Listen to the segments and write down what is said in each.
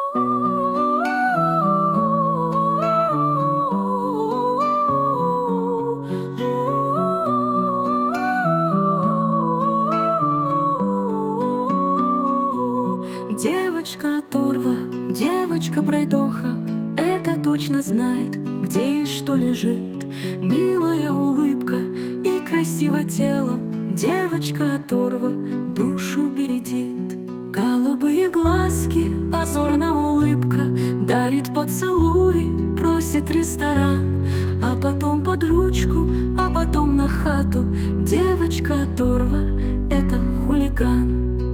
Девочка оторва, девочка пройдоха, это точно знает, где и что лежит. Милая улыбка и красиво тело, девочка оторва душу бередит. Голубые глазки, озорная улыбка, дарит поцелуй, просит ресторан, а потом под ручку, а потом на хату. Девочка оторва — это хулиган.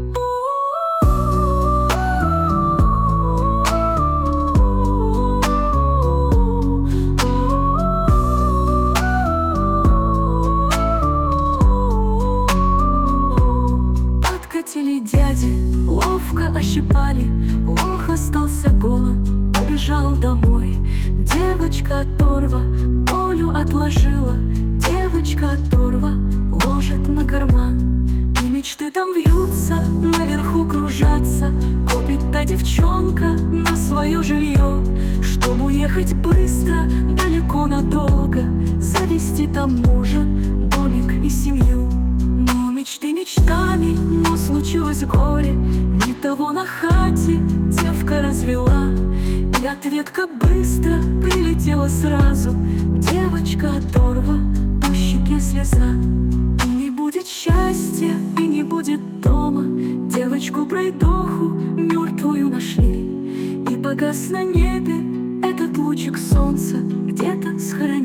Подкатили дяди, ловко ощипали, лох остался голым, побежал домой. Девочка оторва Олю отложила, девочка оторва ложит на карман. И мечты там вьются, наверху кружатся, копит та девчонка на свое жилье, чтобы уехать быстро, далеко надолго, завести там мужа, домик и семью. Но мечты мечтами, но случилось горе, не того на хате девка развела. И ответка быстро прилетела сразу, девочка оторва, по щеке слеза. И не будет счастья, и не будет дома, девочку пройдоху мертвую нашли. И погас на небе этот лучик солнца, где-то схоронили.